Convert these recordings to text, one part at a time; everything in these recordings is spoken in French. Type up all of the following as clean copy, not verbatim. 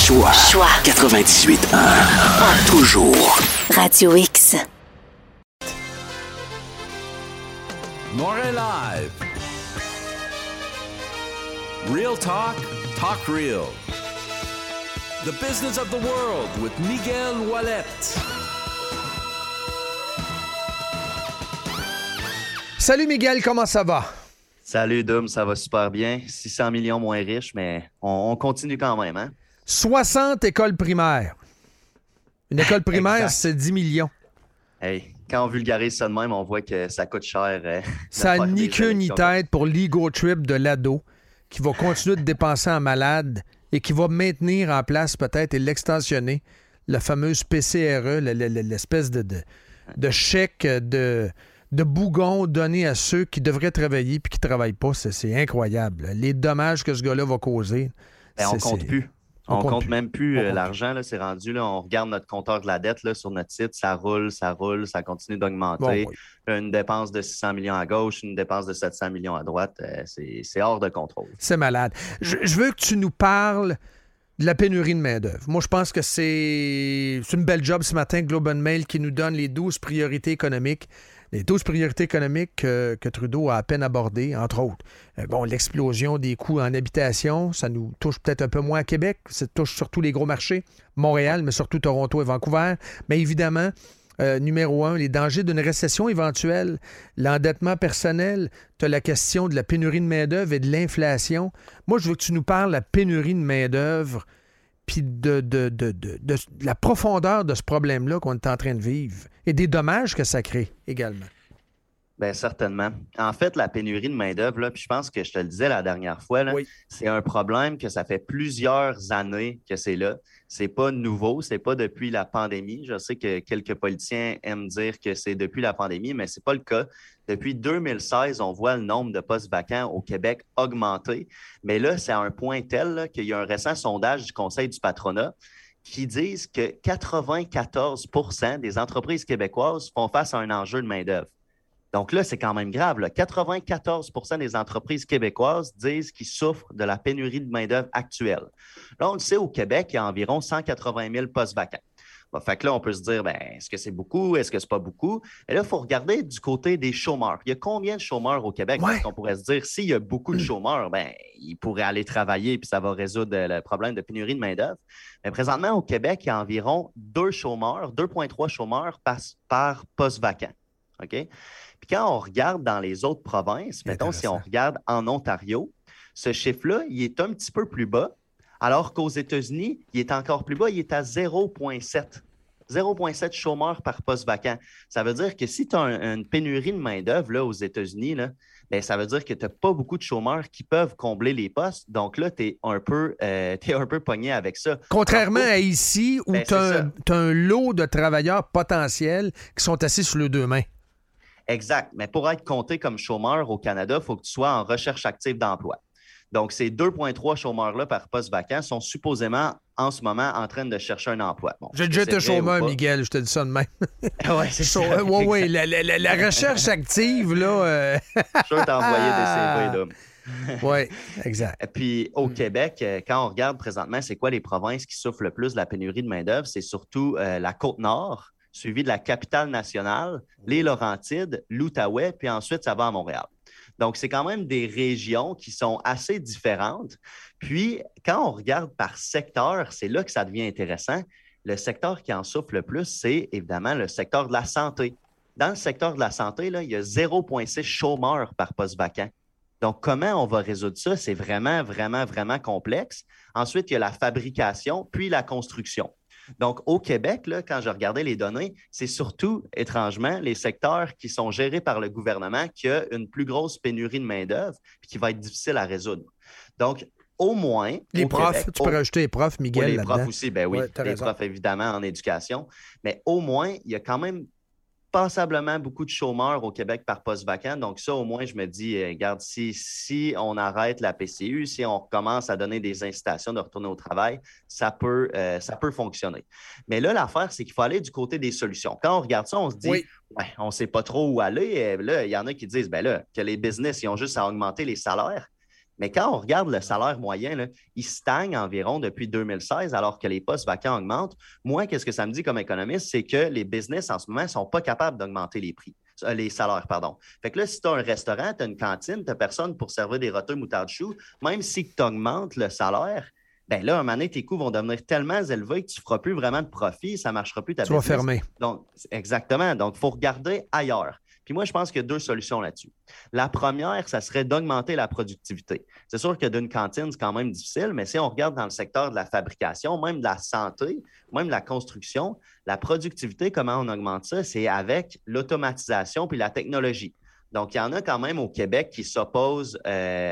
Choix 98.1. Toujours. Radio X. Montréal Live. Real talk, talk real. The business of the world with Miguel Ouellet. Salut Miguel, comment ça va? Salut Dom, ça va super bien. 600 millions moins riches, mais on continue quand même, hein? 60 écoles primaires. Une école primaire, c'est 10 millions. Hey, quand on vulgarise ça de même, on voit que ça coûte cher. Ça n'a ni queue ni tête pour l'ego trip de l'ado qui va continuer de dépenser en malade et qui va maintenir en place peut-être et l'extensionner, la fameuse PCRE, l'espèce de chèque de bougon donné à ceux qui devraient travailler puis qui ne travaillent pas. C'est incroyable. Les dommages que ce gars-là va causer. On compte plus. On compte même plus l'argent. Là, c'est rendu, là, on regarde notre compteur de la dette là, sur notre site. Ça roule, ça continue d'augmenter. Bon, oui. Une dépense de 600 millions à gauche, une dépense de 700 millions à droite. C'est hors de contrôle. C'est malade. Je veux que tu nous parles de la pénurie de main-d'œuvre. Moi, je pense que c'est une belle job ce matin, Globe and Mail, qui nous donne les 12 priorités économiques. Les 12 priorités économiques que Trudeau a à peine abordées, entre autres. L'explosion des coûts en habitation, ça nous touche peut-être un peu moins à Québec. Ça touche surtout les gros marchés, Montréal, mais surtout Toronto et Vancouver. Mais évidemment, numéro 1, les dangers d'une récession éventuelle, l'endettement personnel, tu as la question de la pénurie de main-d'œuvre et de l'inflation. Moi, je veux que tu nous parles de la pénurie de main-d'œuvre puis de la profondeur de ce problème-là qu'on est en train de vivre et des dommages que ça crée également. Bien, certainement. En fait, la pénurie de main-d'œuvre, puis je pense que je te le disais la dernière fois, là, oui. C'est un problème que ça fait plusieurs années que c'est là. C'est pas nouveau, c'est pas depuis la pandémie. Je sais que quelques politiciens aiment dire que c'est depuis la pandémie, mais c'est pas le cas. Depuis 2016, on voit le nombre de postes vacants au Québec augmenter. Mais là, c'est à un point tel là, qu'il y a un récent sondage du Conseil du patronat qui disent que 94 % des entreprises québécoises font face à un enjeu de main-d'œuvre. Donc là, c'est quand même grave. Là. 94 % des entreprises québécoises disent qu'ils souffrent de la pénurie de main-d'œuvre actuelle. Là, on le sait, au Québec, il y a environ 180 000 postes vacants. Bon, fait que là, on peut se dire, est-ce que c'est beaucoup? Est-ce que c'est pas beaucoup? Et là, il faut regarder du côté des chômeurs. Il y a combien de chômeurs au Québec? Ouais. Parce qu'on pourrait se dire, s'il y a beaucoup de chômeurs, ils pourraient aller travailler puis ça va résoudre le problème de pénurie de main-d'œuvre. Mais présentement, au Québec, il y a environ 2,3 chômeurs par poste vacant. OK? Puis quand on regarde dans les autres provinces, mettons si on regarde en Ontario, ce chiffre-là, il est un petit peu plus bas, alors qu'aux États-Unis, il est encore plus bas, il est à 0,7. 0,7 chômeurs par poste vacant. Ça veut dire que si tu as une pénurie de main-d'œuvre là, aux États-Unis, là, ça veut dire que tu n'as pas beaucoup de chômeurs qui peuvent combler les postes. Donc là, tu es un peu pogné avec ça. Contrairement à ici, où tu as un lot de travailleurs potentiels qui sont assis sur les deux mains. Exact. Mais pour être compté comme chômeur au Canada, il faut que tu sois en recherche active d'emploi. Donc, ces 2,3 chômeurs-là par poste vacant sont supposément, en ce moment, en train de chercher un emploi. Bon, j'ai déjà été chômeur, Miguel, je te dis ça de même. Oui, c'est ça. Oui, la recherche active, là... Je suis sûr t'envoyer des CV, là. Oui, exact. Et puis, au Québec, quand on regarde présentement, c'est quoi les provinces qui souffrent le plus de la pénurie de main-d'œuvre? C'est surtout la Côte-Nord, suivi de la Capitale-Nationale, les Laurentides, l'Outaouais, puis ensuite, ça va à Montréal. Donc, c'est quand même des régions qui sont assez différentes. Puis, quand on regarde par secteur, c'est là que ça devient intéressant. Le secteur qui en souffre le plus, c'est évidemment le secteur de la santé. Dans le secteur de la santé, là, il y a 0,6 chômeurs par poste vacant. Donc, comment on va résoudre ça? C'est vraiment, vraiment, vraiment complexe. Ensuite, il y a la fabrication, puis la construction. Donc, au Québec, là, quand je regardais les données, c'est surtout, étrangement, les secteurs qui sont gérés par le gouvernement qui a une plus grosse pénurie de main-d'œuvre et qui va être difficile à résoudre. Donc, au moins... Les profs, Québec, tu peux rajouter les profs, Miguel, là-dedans. Les profs aussi, oui. Les profs, évidemment, en éducation. Mais au moins, il y a quand même passablement beaucoup de chômeurs au Québec par poste vacant. Donc ça, au moins, je me dis, regarde, si on arrête la PCU, si on recommence à donner des incitations de retourner au travail, ça peut fonctionner. Mais là, l'affaire, c'est qu'il faut aller du côté des solutions. Quand on regarde ça, on se dit, on ne sait pas trop où aller. Et là, il y en a qui disent, que les business, ils ont juste à augmenter les salaires. Mais quand on regarde le salaire moyen, là, il stagne environ depuis 2016 alors que les postes vacants augmentent. Moi, qu'est-ce que ça me dit comme économiste? C'est que les business en ce moment ne sont pas capables d'augmenter les salaires, pardon. Fait que là, si tu as un restaurant, tu as une cantine, tu n'as personne pour servir des roteux moutarde chou, même si tu augmentes le salaire, bien là, un moment donné, tes coûts vont devenir tellement élevés que tu ne feras plus vraiment de profit, ça ne marchera plus ta business. Tu vas fermer. Donc, exactement. Donc, il faut regarder ailleurs. Puis moi, je pense qu'il y a 2 solutions là-dessus. La première, ça serait d'augmenter la productivité. C'est sûr que d'une cantine, c'est quand même difficile, mais si on regarde dans le secteur de la fabrication, même de la santé, même de la construction, la productivité, comment on augmente ça? C'est avec l'automatisation puis la technologie. Donc, il y en a quand même au Québec qui s'opposent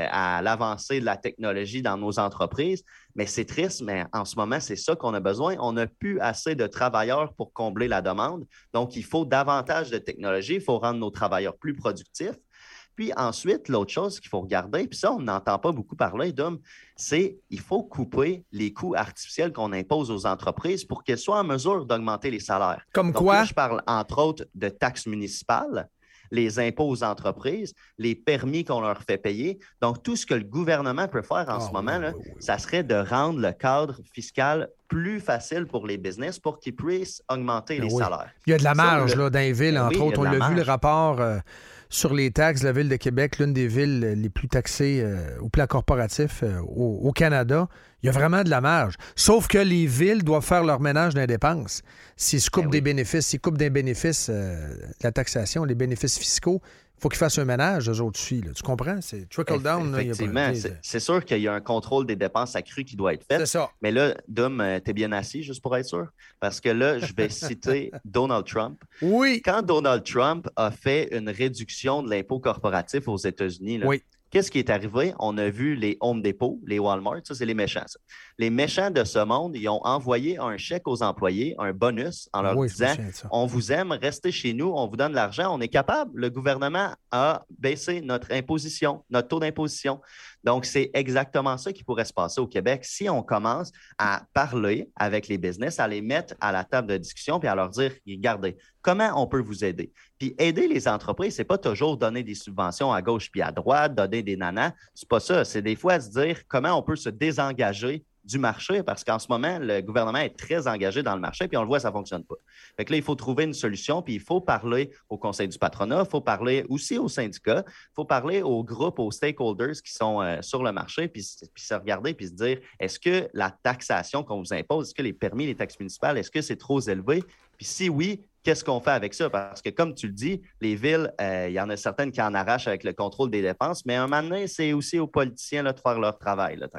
à l'avancée de la technologie dans nos entreprises, mais c'est triste, mais en ce moment, c'est ça qu'on a besoin. On n'a plus assez de travailleurs pour combler la demande. Donc, il faut davantage de technologie, il faut rendre nos travailleurs plus productifs. Puis ensuite, l'autre chose qu'il faut regarder, puis ça, on n'entend pas beaucoup parler, Dom, c'est qu'il faut couper les coûts artificiels qu'on impose aux entreprises pour qu'elles soient en mesure d'augmenter les salaires. Comme Donc, quoi? Là, je parle entre autres de taxes municipales, les impôts aux entreprises, les permis qu'on leur fait payer. Donc, tout ce que le gouvernement peut faire en ce moment, là, ça serait de rendre le cadre fiscal plus facile pour les business pour qu'ils puissent augmenter les salaires. Il y a de la marge là, dans les villes, entre autres. On l'a vu, le rapport sur les taxes de la Ville de Québec, l'une des villes les plus taxées au plan corporatif au Canada. Il y a vraiment de la marge. Sauf que les villes doivent faire leur ménage dans les dépenses. S'ils se coupent des bénéfices, s'ils coupent des bénéfices, la taxation, les bénéfices fiscaux, il faut qu'ils fassent un ménage, eux autres aussi. Là. Tu comprends? C'est trickle-down. Effectivement. C'est sûr qu'il y a un contrôle des dépenses accrues qui doit être fait. C'est ça. Mais là, Dom, t'es bien assis, juste pour être sûr? Parce que là, je vais citer Donald Trump. Oui. Quand Donald Trump a fait une réduction de l'impôt corporatif aux États-Unis, là, oui. Qu'est-ce qui est arrivé? On a vu les Home Depot, les Walmart, ça, c'est les méchants. Ça. Les méchants de ce monde, ils ont envoyé un chèque aux employés, un bonus, en leur disant « On vous aime, restez chez nous, on vous donne l'argent, on est capable. » Le gouvernement a baissé notre imposition, notre taux d'imposition. Donc, c'est exactement ça qui pourrait se passer au Québec si on commence à parler avec les business, à les mettre à la table de discussion puis à leur dire « Regardez, comment on peut vous aider? » Puis aider les entreprises, c'est pas toujours donner des subventions à gauche puis à droite, donner des nanas. C'est pas ça. C'est des fois se dire comment on peut se désengager du marché parce qu'en ce moment, le gouvernement est très engagé dans le marché puis on le voit, ça ne fonctionne pas. Fait que là, il faut trouver une solution puis il faut parler au conseil du patronat, il faut parler aussi aux syndicats, il faut parler aux groupes, aux stakeholders qui sont sur le marché puis se regarder puis se dire est-ce que la taxation qu'on vous impose, est-ce que les permis, les taxes municipales, est-ce que c'est trop élevé? Puis si oui, qu'est-ce qu'on fait avec ça? Parce que, comme tu le dis, les villes, il y en a certaines qui en arrachent avec le contrôle des dépenses, mais un moment donné, c'est aussi aux politiciens là, de faire leur travail. Là,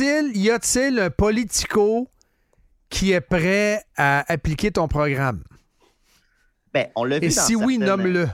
y a-t-il un politico qui est prêt à appliquer ton programme? Bien, on l'a vu. Et si oui, nomme-le.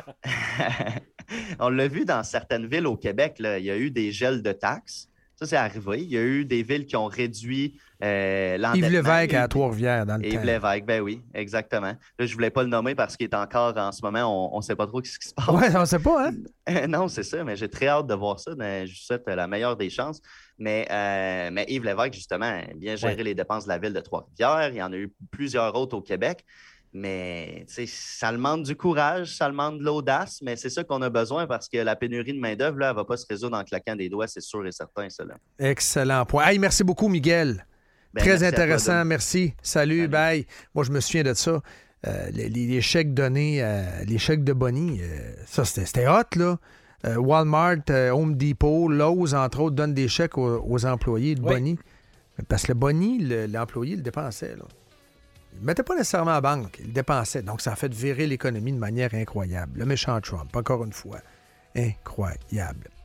On l'a vu dans certaines villes au Québec, là, il y a eu des gels de taxes. Ça, c'est arrivé. Il y a eu des villes qui ont réduit l'endettement. Yves Lévesque à Trois-Rivières, dans le temps. Yves Lévesque, ben oui, exactement. Là, je ne voulais pas le nommer parce qu'il est encore, en ce moment, on ne sait pas trop ce qui se passe. Oui, on ne sait pas, hein? Non, c'est ça, mais j'ai très hâte de voir ça. Je vous souhaite la meilleure des chances. Mais Yves Lévesque, justement, a bien géré les dépenses de la ville de Trois-Rivières. Il y en a eu plusieurs autres au Québec. Mais ça demande du courage, ça demande de l'audace, mais c'est ça qu'on a besoin parce que la pénurie de main-d'œuvre, là, elle ne va pas se résoudre en claquant des doigts, c'est sûr et certain, ça. Là. Excellent point. Hey, merci beaucoup, Miguel. Très intéressant, merci. Salut, bye. Moi, je me souviens de ça. Les chèques donnés, les chèques de Bonnie, ça, c'était hot, là. Walmart, Home Depot, Lowe's, entre autres, donnent des chèques aux employés de Bonnie. Parce que le Bonnie, l'employé le dépensait, là. Il ne mettait pas nécessairement à la banque, il le dépensait. Donc, ça a fait virer l'économie de manière incroyable. Le méchant Trump, encore une fois. Incroyable.